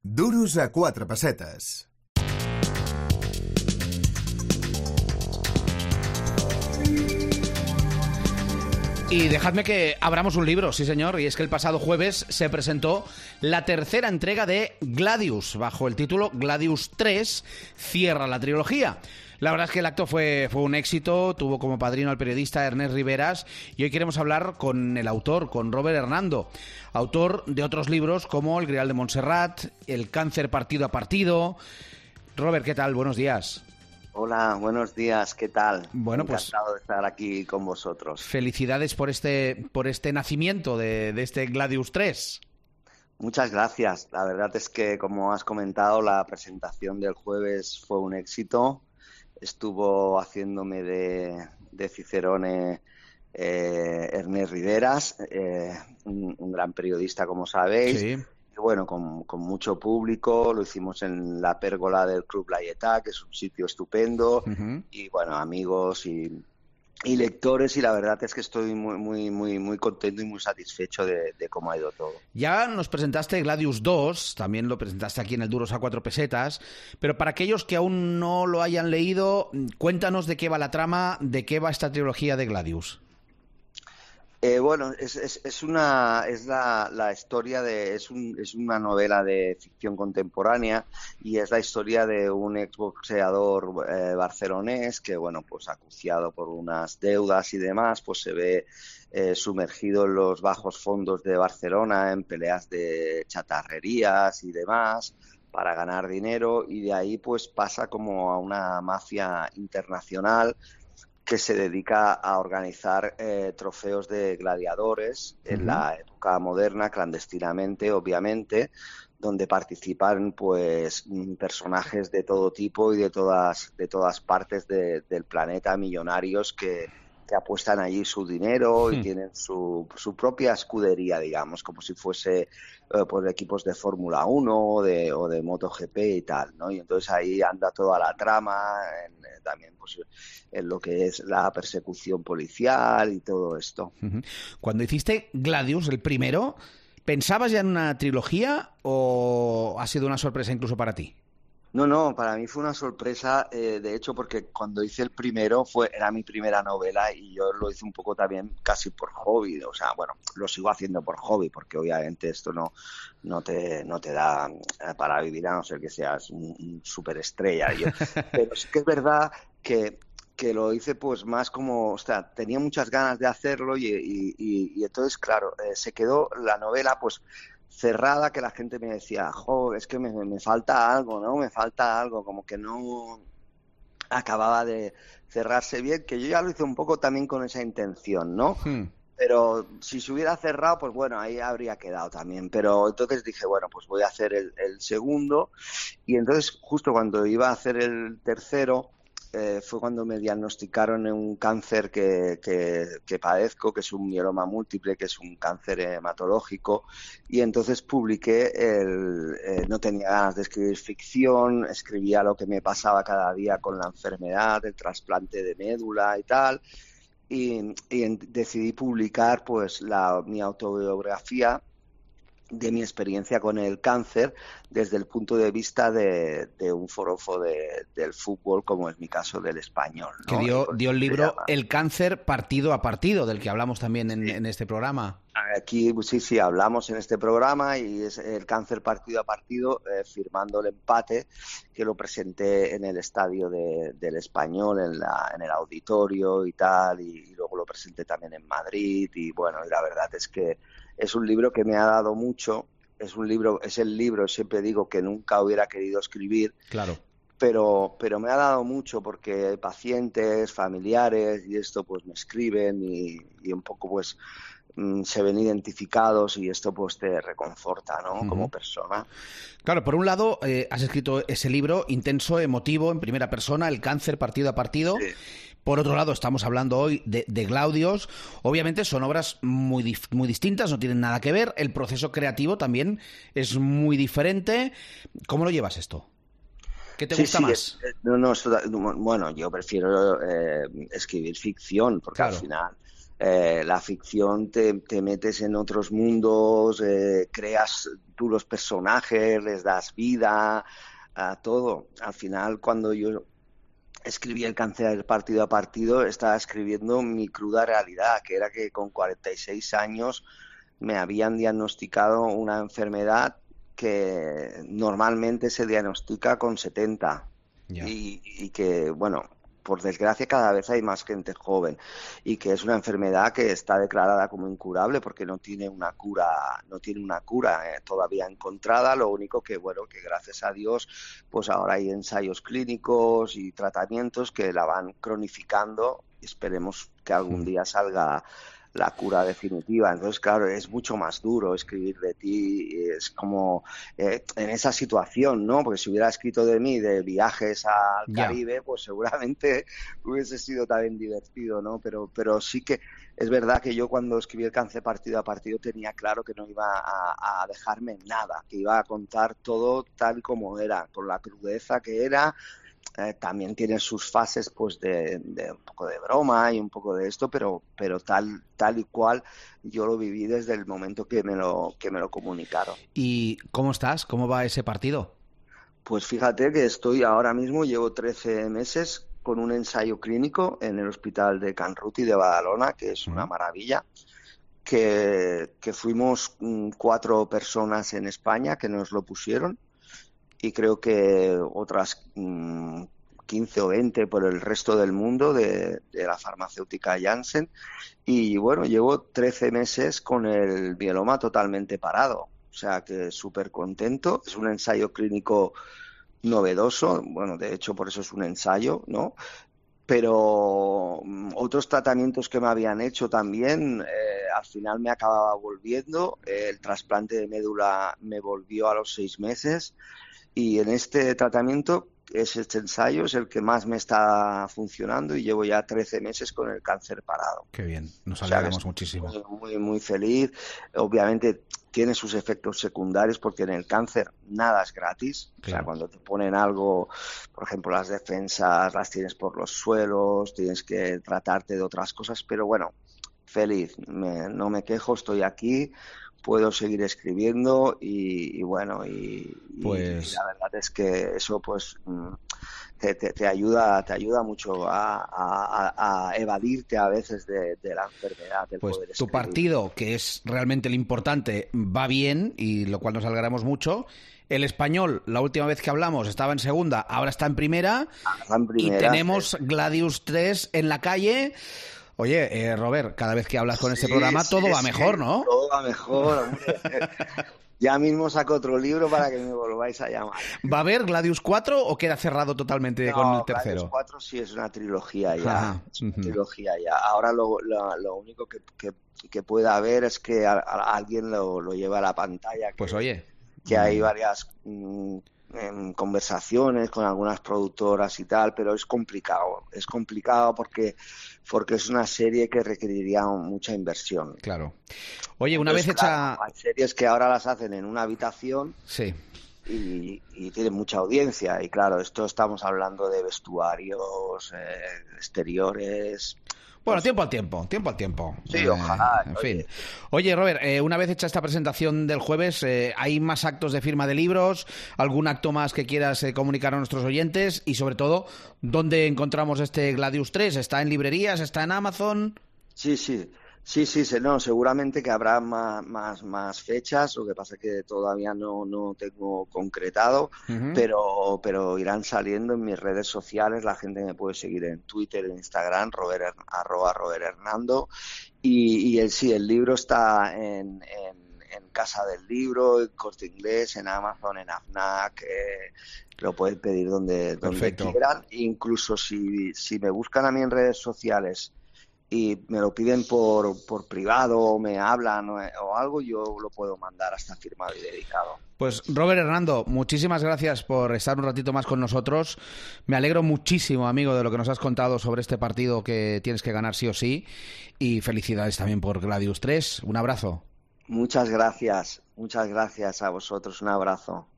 Duros a 4 pessetes. Y dejadme que abramos un libro, sí señor, y es que el pasado jueves se presentó la tercera entrega de Gladius, bajo el título Gladius 3, cierra la trilogía. La verdad es que el acto fue un éxito, tuvo como padrino al periodista Ernest Riveras, y hoy queremos hablar con el autor, con Robert Hernando, autor de otros libros como El Grial de Montserrat, El cáncer partido a partido. Robert, ¿qué tal? Buenos días. Hola, buenos días, ¿qué tal? Bueno, pues encantado de estar aquí con vosotros. Felicidades por este nacimiento de este Gladius 3. Muchas gracias. La verdad es que, como has comentado, la presentación del jueves fue un éxito. Estuvo haciéndome de Cicerone Ernest Riveras, un gran periodista, como sabéis. Sí. Bueno, con mucho público, lo hicimos en la pérgola del Club Laietà, que es un sitio estupendo, y bueno, amigos y lectores, y la verdad es que estoy muy contento y muy satisfecho de cómo ha ido todo. Ya nos presentaste Gladius 2, también lo presentaste aquí en el Duros a 4 pesetas, pero para aquellos que aún no lo hayan leído, cuéntanos de qué va la trama, de qué va esta trilogía de Gladius. Bueno, es la historia es una novela de ficción contemporánea, y es la historia de un exboxeador barcelonés que, bueno, pues acuciado por unas deudas y demás, pues se ve sumergido en los bajos fondos de Barcelona en peleas de chatarrerías y demás para ganar dinero, y de ahí pues pasa como a una mafia internacional que se dedica a organizar trofeos de gladiadores en la época moderna, clandestinamente, obviamente, donde participan pues personajes de todo tipo y de todas partes del planeta, millonarios que apuestan allí su dinero y tienen su propia escudería, digamos, como si fuese pues equipos de Fórmula 1 o de MotoGP y tal, ¿no? Y entonces ahí anda toda la trama, también pues en lo que es la persecución policial y todo esto. Cuando hiciste Gladius, el primero, ¿pensabas ya en una trilogía o ha sido una sorpresa incluso para ti? No, para mí fue una sorpresa, de hecho, porque cuando hice el primero era mi primera novela, y yo lo hice un poco también casi por hobby. O sea, bueno, lo sigo haciendo por hobby, porque obviamente esto no te da para vivir, a no ser que seas un superestrella. Pero sí que es verdad que lo hice pues más como, o sea, tenía muchas ganas de hacerlo, y entonces, claro, se quedó la novela pues cerrada, que la gente me decía, jo, es que me falta algo, ¿no? Me falta algo, como que no acababa de cerrarse bien, que yo ya lo hice un poco también con esa intención, ¿no? Pero si se hubiera cerrado, pues bueno, ahí habría quedado también. Pero entonces dije, bueno, pues voy a hacer el segundo, y entonces justo cuando iba a hacer el tercero, fue cuando me diagnosticaron un cáncer que padezco, que es un mieloma múltiple, que es un cáncer hematológico, y entonces publiqué no tenía ganas de escribir ficción, escribía lo que me pasaba cada día con la enfermedad, el trasplante de médula y tal, y decidí publicar pues mi autobiografía de mi experiencia con el cáncer desde el punto de vista de un forofo del fútbol, como es mi caso del Español, ¿no? Que dio el libro El cáncer partido a partido, del que hablamos también en este programa. Aquí sí, hablamos en este programa, y es el cáncer partido a partido, firmando el empate, que lo presenté en el estadio del Español, en el auditorio y tal, y luego lo presenté también en Madrid, y bueno, y la verdad es que es un libro que me ha dado mucho, es el libro, siempre digo, que nunca hubiera querido escribir. Claro. Pero me ha dado mucho, porque pacientes, familiares y esto pues me escriben, y un poco pues se ven identificados, y esto pues te reconforta, ¿no? Como persona. Claro, por un lado has escrito ese libro intenso, emotivo, en primera persona, El cáncer partido a partido. Sí. Por otro lado, estamos hablando hoy de Gladius. Obviamente son obras muy distintas, no tienen nada que ver. El proceso creativo también es muy diferente. ¿Cómo lo llevas esto? ¿Qué te gusta más? Bueno, yo prefiero escribir ficción, porque claro, al final La ficción te metes en otros mundos, creas tú los personajes, les das vida, a todo. Al final, cuando yo escribí El cáncer partido a partido, estaba escribiendo mi cruda realidad, que era que con 46 años me habían diagnosticado una enfermedad que normalmente se diagnostica con 70. Ya. Y que, bueno, por desgracia cada vez hay más gente joven, y que es una enfermedad que está declarada como incurable porque no tiene una cura todavía encontrada. Lo único que, bueno, que gracias a Dios, pues ahora hay ensayos clínicos y tratamientos que la van cronificando, y esperemos que algún día salga la cura definitiva. Entonces, claro, es mucho más duro escribir de ti, es como en esa situación, ¿no? Porque si hubiera escrito de mí, de viajes al Caribe, pues seguramente hubiese sido también divertido, ¿no? Pero sí que es verdad que yo cuando escribí El cáncer partido a partido tenía claro que no iba a dejarme nada, que iba a contar todo tal como era, con la crudeza que era. También tiene sus fases pues de un poco de broma y un poco de esto, pero tal y cual yo lo viví desde el momento que me lo comunicaron. ¿Y cómo estás? ¿Cómo va ese partido? Pues fíjate que estoy ahora mismo, llevo 13 meses con un ensayo clínico en el Hospital de Can Ruti de Badalona, que es una maravilla, que fuimos 4 personas en España que nos lo pusieron, y creo que otras 15 o 20 por el resto del mundo de la farmacéutica Janssen. Y bueno, llevo 13 meses con el mieloma totalmente parado, o sea que súper contento. Es un ensayo clínico novedoso, bueno, de hecho por eso es un ensayo, ¿no? Pero otros tratamientos que me habían hecho también, al final me acababa volviendo. El trasplante de médula me volvió a los 6 meses. Y en este tratamiento, este ensayo es el que más me está funcionando, y llevo ya 13 meses con el cáncer parado. Qué bien, nos alegramos muchísimo. Muy, muy feliz. Obviamente tiene sus efectos secundarios porque en el cáncer nada es gratis. Claro. O sea, cuando te ponen algo, por ejemplo, las defensas las tienes por los suelos, tienes que tratarte de otras cosas, pero bueno, feliz. No me quejo, estoy aquí. Puedo seguir escribiendo y bueno, pues... y la verdad es que eso pues te ayuda mucho a evadirte a veces de la enfermedad. Pues tu partido, que es realmente lo importante, va bien, y lo cual nos alegramos mucho. El Español, la última vez que hablamos, estaba en segunda, ahora está en primera. Y tenemos Gladius 3 en la calle. Oye, Robert, cada vez que hablas con este programa todo va mejor, ¿no? Todo va mejor, hombre. Ya mismo saco otro libro para que me volváis a llamar. ¿Va a haber Gladius 4 o queda cerrado totalmente con el tercero? Gladius 4 sí es una trilogía ya. Es una trilogía ya. Ahora lo único que pueda haber es que alguien lo lleve a la pantalla. Pues oye. Que hay varias conversaciones con algunas productoras y tal, pero es complicado porque es una serie que requeriría mucha inversión. Claro. Oye, una vez hecha... Hay series que ahora las hacen en una habitación. Sí. Y tienen mucha audiencia, y claro, esto estamos hablando de vestuarios, exteriores. Bueno, tiempo al tiempo. Sí, ojalá. En fin. Oye, Robert, una vez hecha esta presentación del jueves, ¿hay más actos de firma de libros? ¿Algún acto más que quieras comunicar a nuestros oyentes? Y sobre todo, ¿dónde encontramos este Gladius 3? ¿Está en librerías? ¿Está en Amazon? Sí, no, seguramente que habrá más fechas. Lo que pasa es que todavía no tengo concretado, pero irán saliendo en mis redes sociales. La gente me puede seguir en Twitter, en Instagram, @RobertHernando. Y el libro está en Casa del Libro, en Corte Inglés, en Amazon, en AFNAC. Lo pueden pedir donde quieran. Incluso si me buscan a mí en redes sociales y me lo piden por privado, o me hablan o algo, yo lo puedo mandar hasta firmado y dedicado. Pues Robert Hernando, muchísimas gracias por estar un ratito más con nosotros. Me alegro muchísimo, amigo, de lo que nos has contado sobre este partido que tienes que ganar sí o sí, y felicidades también por Gladius 3. Un abrazo. Muchas gracias a vosotros, un abrazo.